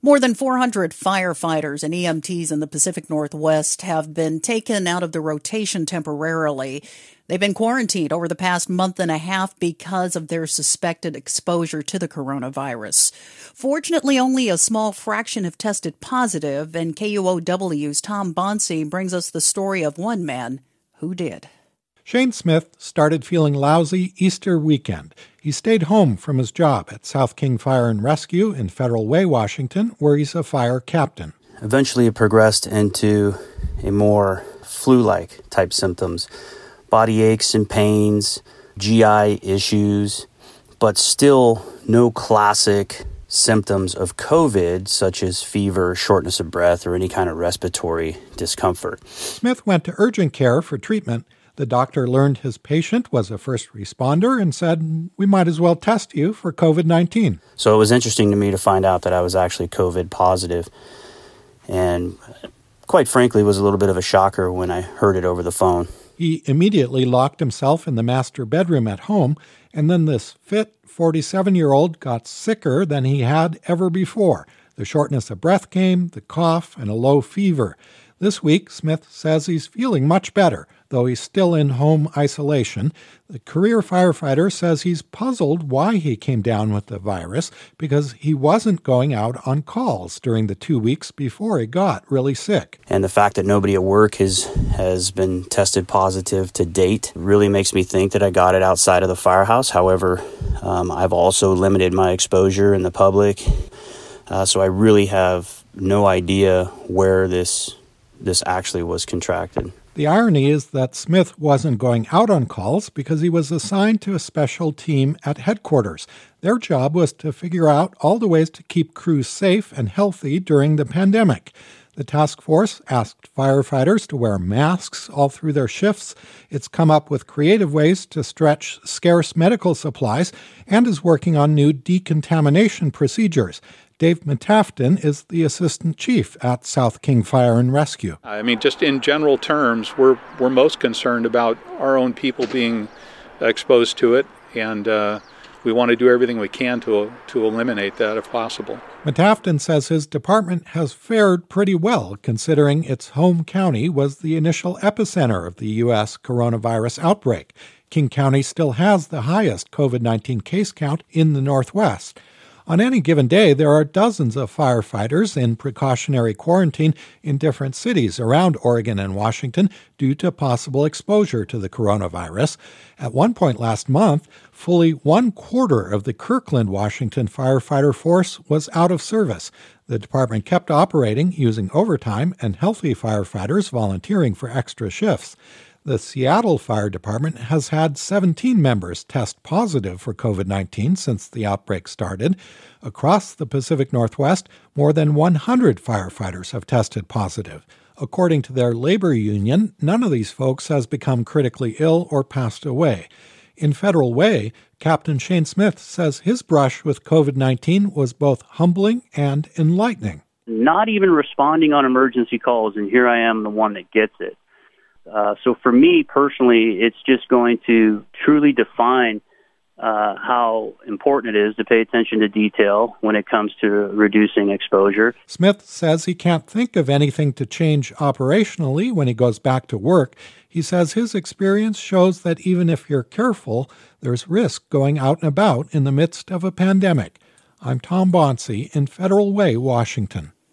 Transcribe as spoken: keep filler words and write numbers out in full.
More than four hundred firefighters and E M Ts in the Pacific Northwest have been taken out of the rotation temporarily. They've been quarantined over the past month and a half because of their suspected exposure to the coronavirus. Fortunately, only a small fraction have tested positive, and K U O W's Tom Bonsi brings us the story of one man who did. Shane Smith started feeling lousy Easter weekend. He stayed home from his job at South King Fire and Rescue in Federal Way, Washington, where he's a fire captain. Eventually it progressed into a more flu-like type symptoms, body aches and pains, G I issues, but still no classic symptoms of COVID, such as fever, shortness of breath, or any kind of respiratory discomfort. Smith went to urgent care for treatment. The doctor learned his patient was a first responder and said, we might as well test you for COVID nineteen. So it was interesting to me to find out that I was actually COVID positive. And quite frankly, it was a little bit of a shocker when I heard it over the phone. He immediately locked himself in the master bedroom at home, and then this fit forty-seven-year-old got sicker than he had ever before. The shortness of breath came, the cough, and a low fever. This week, Smith says he's feeling much better, though he's still in home isolation. The career firefighter says he's puzzled why he came down with the virus because he wasn't going out on calls during the two weeks before he got really sick. And the fact that nobody at work has, has been tested positive to date really makes me think that I got it outside of the firehouse. However, um, I've also limited my exposure in the public, uh, so I really have no idea where this this actually was contracted. The irony is that Smith wasn't going out on calls because he was assigned to a special team at headquarters. Their job was to figure out all the ways to keep crews safe and healthy during the pandemic. The task force asked firefighters to wear masks all through their shifts. It's come up with creative ways to stretch scarce medical supplies and is working on new decontamination procedures. Dave Metafton is the assistant chief at South King Fire and Rescue. I mean, just in general terms, we're we're most concerned about our own people being exposed to it, and uh, we want to do everything we can to to eliminate that if possible. Metafton says his department has fared pretty well, considering its home county was the initial epicenter of the U S coronavirus outbreak. King County still has the highest COVID nineteen case count in the Northwest. On any given day, there are dozens of firefighters in precautionary quarantine in different cities around Oregon and Washington due to possible exposure to the coronavirus. At one point last month, fully one quarter of the Kirkland, Washington firefighter force was out of service. The department kept operating using overtime and healthy firefighters volunteering for extra shifts. The Seattle Fire Department has had seventeen members test positive for COVID nineteen since the outbreak started. Across the Pacific Northwest, more than one hundred firefighters have tested positive. According to their labor union, none of these folks has become critically ill or passed away. In Federal Way, Captain Shane Smith says his brush with COVID nineteen was both humbling and enlightening. Not even responding on emergency calls, and here I am, the one that gets it. Uh, so for me personally, it's just going to truly define uh, how important it is to pay attention to detail when it comes to reducing exposure. Smith says he can't think of anything to change operationally when he goes back to work. He says his experience shows that even if you're careful, there's risk going out and about in the midst of a pandemic. I'm Tom Bonsi in Federal Way, Washington.